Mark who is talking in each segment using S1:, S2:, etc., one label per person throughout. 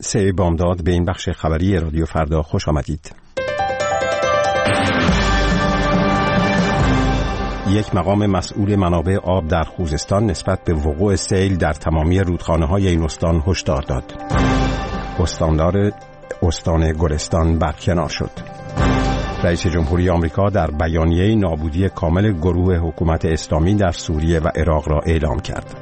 S1: 3 بامداد به این بخش خبری رادیو فردا خوش آمدید. یک مقام مسئول منابع آب در خوزستان نسبت به وقوع سیل در تمامی رودخانه‌های این استان هشدار داد. استاندار استان گلستان برکنار شد. رئیس جمهوری آمریکا در بیانیه نابودی کامل گروه حکومت اسلامی در سوریه و عراق را اعلام کرد.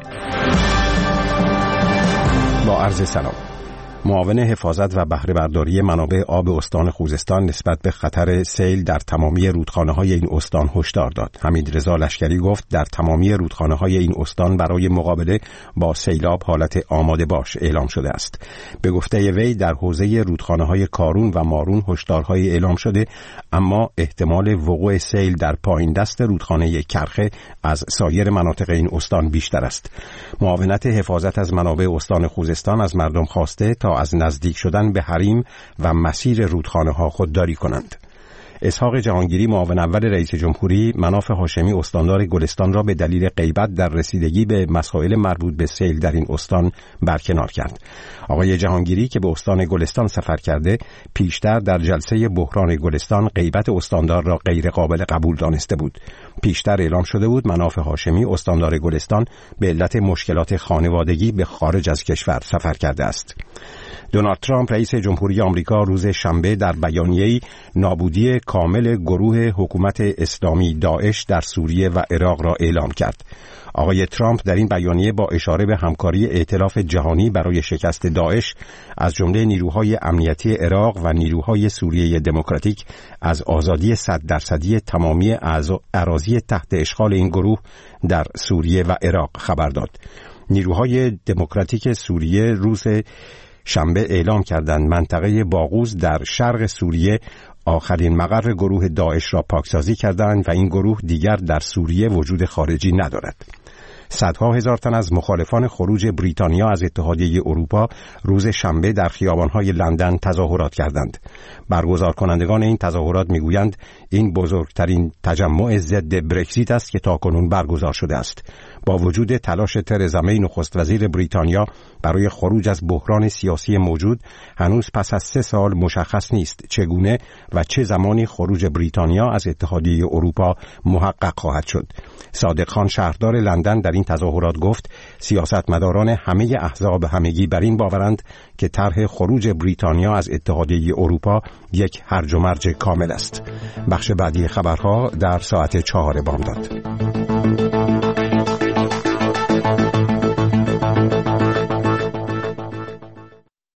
S1: با عرض سلام. معاون حفاظت و بهره برداری منابع آب استان خوزستان نسبت به خطر سیل در تمامی رودخانه‌های این استان هشدار داد. حمیدرضا لشکری گفت در تمامی رودخانه‌های این استان برای مقابله با سیلاب حالت آماده باش اعلام شده است. به گفته وی در حوزه رودخانه‌های کارون و مارون هشدارهای اعلام شده، اما احتمال وقوع سیل در پایین دست رودخانه کرخه از سایر مناطق این استان بیشتر است. معاونت حفاظت از منابع استان خوزستان از مردم خواسته تا از نزدیک شدن به حریم و مسیر رودخانه‌ها خودداری کنند. اسحاق جهانگیری معاون اول رئیس جمهوری مناف هاشمی استاندار گلستان را به دلیل غیبت در رسیدگی به مسائل مربوط به سیل در این استان برکنار کرد. آقای جهانگیری که به استان گلستان سفر کرده، پیشتر در جلسه بحران گلستان غیبت استاندار را غیر قابل قبول دانسته بود. پیشتر اعلام شده بود مناف هاشمی استاندار گلستان به علت مشکلات خانوادگی به خارج از کشور سفر کرده است. دونالد ترامپ رئیس جمهوری آمریکا روز شنبه در بیانیه‌ای نابودی کامل گروه حکومت اسلامی داعش در سوریه و عراق را اعلام کرد. آقای ترامپ در این بیانیه با اشاره به همکاری ائتلاف جهانی برای شکست داعش از جمله نیروهای امنیتی عراق و نیروهای سوریه دموکراتیک از آزادی 100% تمامی اراضی تحت اشغال این گروه در سوریه و عراق خبر داد. نیروهای دموکراتیک سوریه روز شنبه اعلام کردند منطقه باغوز در شرق سوریه آخرین مقر گروه داعش را پاکسازی کردند و این گروه دیگر در سوریه وجود خارجی ندارد. صدها هزار تن از مخالفان خروج بریتانیا از اتحادیه اروپا روز شنبه در خیابان‌های لندن تظاهرات کردند. برگزار کنندگان این تظاهرات می‌گویند این بزرگترین تجمع ضد برکزیت است که تاکنون برگزار شده است. با وجود تلاش ترزا می نخست وزیر بریتانیا برای خروج از بحران سیاسی موجود، هنوز پس از 3 سال مشخص نیست چگونه و چه زمانی خروج بریتانیا از اتحادیه اروپا محقق خواهد شد. صادق خان شهردار لندن در این تظاهرات گفت سیاستمداران همه احزاب همگی بر این باورند که طرح خروج بریتانیا از اتحادیه اروپا یک هرج و مرج کامل است. بخش بعدی خبرها در ساعت 4 بامداد.